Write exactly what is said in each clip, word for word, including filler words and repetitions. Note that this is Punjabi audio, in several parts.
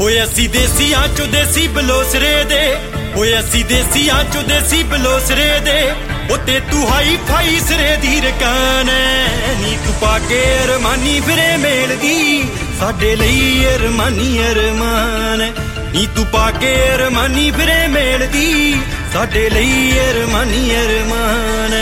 ਓਏ ਅਸੀਂ ਦੇਸੀਆਂ ਚੋਂ ਦੇਸੀ ਬਲੋਸਰੇ ਦੇ, ਓਏ ਅਸੀਂ ਦੇਸੀਆਂ ਚੋਂ ਦੇਸੀ ਬਲੋਸਰੇ ਦੇ, ਓ ਤੇ ਤੂੰ ਹਾਈ ਫਾਈ ਸਿਰੇ ਦੀ ਰਕਾਨ ਐ ਨੀ ਤੂੰ ਪਾ ਕੇ ਅਰਮਾਨੀ ਫਿਰੇ ਮੇਲਦੀ ਸਾਡੇ ਲਈ ਅਰਮਾਨੀ ਅਰਮਾਨ ਨੀ ਤੂੰ ਪਾ ਕੇ ਅਰਮਾਨੀ ਫਿਰੇ ਮੇਲਦੀ ਸਾਡੇ ਲਈ ਅਰਮਾਨੀ ਅਰਮਾਨ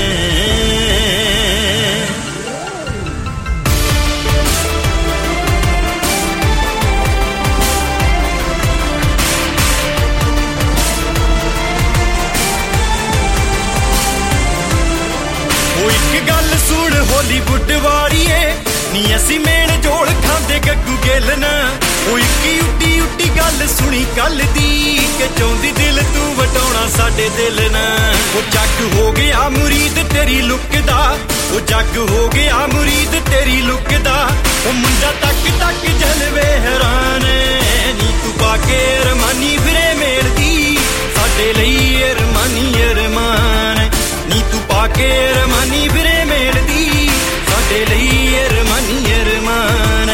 ਸੁਣ ਹਾਲੀਵੁੱਡ ਵਾਲੀਏ ਨੀ ਅਸੀਂ ਮੇਲ ਜੋੜ ਖਾਂਦੇ ਗੱਗੂ ਗਿੱਲ ਨਾ ਉਹ ਇੱਕੀ ਉੱਡੀ ਉੱਡੀ ਗੱਲ ਸੁਣੀ ਕੱਲ ਦੀ ਕਿ ਚਾਹੁੰਦੀ ਦਿਲ ਤੂੰ ਵਟਾਉਣਾ ਸਾਡੇ ਦਿਲ ਨਾ ਉਹ ਜੱਗ ਹੋ ਗਿਆ ਮੁਰੀਦ ਤੇਰੀ ਲੁੱਕ ਦਾ ਉਹ ਜੱਗ ਹੋ ਗਿਆ ਮੁਰੀਦ ਤੇਰੀ ਲੁੱਕ ਦਾ ਉਹ ਮੁੰਡਾ ਤੱਕ ਤੱਕ ਜਲਵੇ ਹੈਰਾਨ ਨੀ ਤੂੰ ਪਾ ਕੇ ਅਰਮਾਨੀ ਫਿਰੇ ਮੇਲਦੀ ਸਾਡੇ ਲਈ ਅਰਮਾਨੀ ਅਰਮਾਨ ਨੀ ਤੂੰ ਪਾ ਕੇ ਅਰਮਾਨੀ ਫਿਰੇ ਮੇਲਦੀ ਸਾਡੇ ਲਈ ਅਰਮਾਨੀ ਅਰਮਾਨ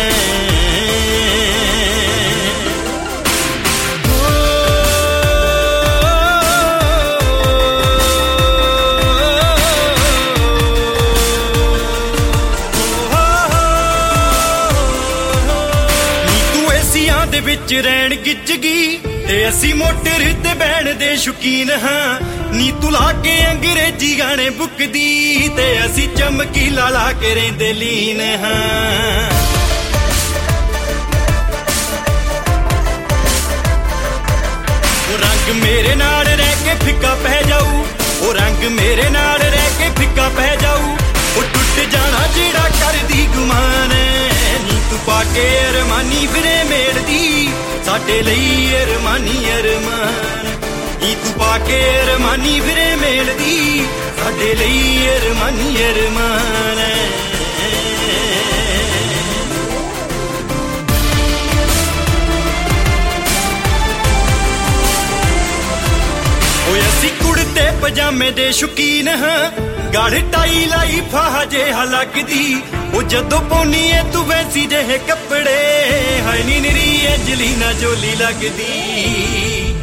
ਨੀ ਤੂੰ ਏਸੀਆਂ ਦੇ ਵਿੱਚ ਰਹਿਣ ਗਿੱਜ ਗਈ ਤੇ ਅਸੀਂ ਮੋਟਰ ਤੇ ਬਹਿਣ ਦੇ ਸ਼ੌਕੀਨ ਹਾਂ ਨੀ ਤੂੰ ਲਾ ਕੇ ਅੰਗਰੇਜ਼ੀ ਗਾਣੇ ਬੁੱਕਦੀ ਤੇ ਅਸੀਂ ਚਮਕੀਲਾ ਲਾ ਕੇ ਰਹਿੰਦੇ ਲੀਨ ਹਾਂ ਉਹ ਰੰਗ ਮੇਰੇ ਨਾਲ ਰਹਿ ਕੇ ਫਿੱਕਾ ਪੈ ਜਾਊ ਉਹ ਰੰਗ ਮੇਰੇ ਨਾਲ ਰਹਿ ਕੇ ਫਿੱਕਾ ਪੈ ਜਾਊ ਉਹ ਟੁੱਟ ਜਾਣਾ ਜਿਹੜਾ ਕਰਦੀ ਗੁਮਾਨ ਨੀ ਤੂੰ ਪਾ ਕੇ ਅਰਮਾਨੀ ਫਿਰੇ ਮੇਲਦੀ ਸਾਡੇ ਲਈ ਅਰਮਾਨੀ ਅਰਮਾਨ ਨੀ ਤੂੰ ਪਾ ਕੇ ਅਰਮਾਨੀ ਫਿਰੇ ਮੇਲਦੀ ਸਾਡੇ ਲਈ ਅਰਮਾਨੀ ਅਰਮਾਨ ਓਏ ਅਸੀਂ ਕੁੜਤੇ ਪਜਾਮੇ ਦੇ ਸ਼ੌਕੀਨ ਹਾਂ ਗੜ ਟਾਈ ਲਾਈ ਫਾਹ ਜਿਹਾ ਲੱਗਦੀ ਉਹ ਜਦੋਂ ਪਾਉਣੀ ਏ ਤੂੰ ਵੈਸੀ ਜਿਹੇ ਕੱਪੜੇ ਹਾਏ ਨੀ ਨਿਰੀ ਐਂਜਲੀਨਾ ਜੋਲੀ ਲੱਗਦੀ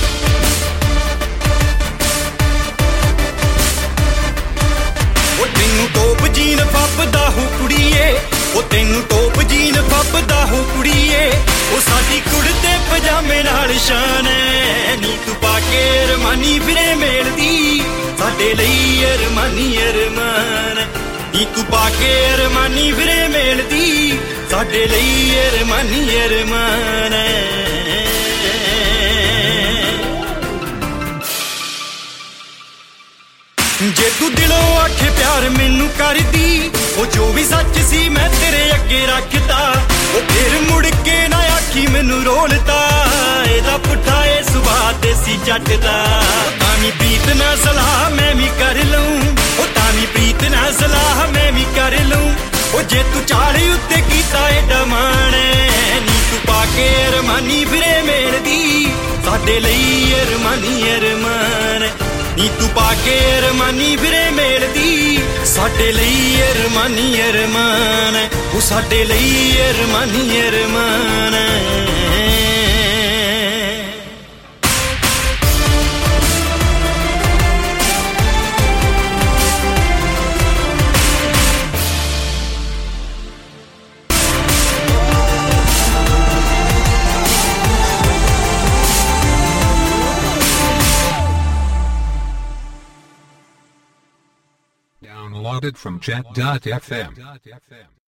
ਉਹ ਤੈਨੂੰ ਟੋਪ ਜੀਨ ਫੱਬਦਾ ਹੋ ਕੁੜੀਏ ਉਹ ਤੈਨੂੰ ਟੋਪ ਜੀਨ ਫੱਬਦਾ ਹੋ ਕੁੜੀਏ ਉਹ ਸਾਡੀ ਕੁੜਤੇ ਪਜਾਮੇ ਨਾਲ ਸ਼ਾਨ ਐ ਨੀ ਤੂੰ ਪਾ ਕੇ ਅਰਮਾਨੀ ਫਿਰੇ ਮੇਲਦੀ ਸਾਡੇ ਲਈ ਅਰਮਾਨੀ ਅਰਮਾਨ ਨੀ ਤੂੰ ਪਾ ਕੇ ਅਰਮਾਨੀ ਫਿਰੇ ਮੇਲਦੀ ਸਾਡੇ ਲਈ ਅਰਮਾਨੀ ਅਰਮਾਨ ਜੇ ਤੂੰ ਦਿਲੋਂ ਆਖੇ ਪਿਆਰ ਮੈਨੂੰ ਕਰਦੀ ਉਹ ਜੋ ਵੀ ਸੱਚ ਸੀ ਮੈਂ ਤੇਰੇ ਅੱਗੇ ਰੱਖਦਾ ਉਹ ਫੇਰ ਮੁੜ ਕੇ ਨਾ ਆਖੀ ਮੈਨੂੰ ਰੋਲਤਾ ਇਹਦਾ ਪੁੱਠਾ ਏ ਸੁਭਾਅ ਤੇ ਸੀ ਜੱਟ ਦਾ ਤਾਂ ਵੀ ਪ੍ਰੀਤ ਨਾ ਸਲਾਹ ਮੈਂ ਵੀ ਕਰ ਲਊਂ ਉਹ ਤਾਂ ਵੀ ਪ੍ਰੀਤ ਨਾ ਸਲਾਹ ਮੈਂ ਵੀ ਕਰ ਲਊਂ ਉਹ ਜੇ ਤੂੰ ਚਾਲੀ ਉੱਤੇ ਕੀਤਾ ਏਡਾ ਮਾਣ ਨੀ ਤੂੰ ਪਾ ਕੇ ਅਰਮਾਨੀ ਫਿਰੇ ਮੇਲਦੀ ਸਾਡੇ ਲਈ ਅਰਮਾਨੀ ਅਰਮਾਨ ਨੀ ਤੂੰ ਪਾ ਕੇ ਅਰਮਾਨੀ ਫਿਰੇ ਮੇਲਦੀ ਸਾਡੇ ਲਈ ਅਰਮਾਨੀ ਅਰਮਾਨ ਉਹ ਸਾਡੇ ਲਈ ਅਰਮਾਨੀ ਅਰਮਾਨ Downloaded from chat dot f m.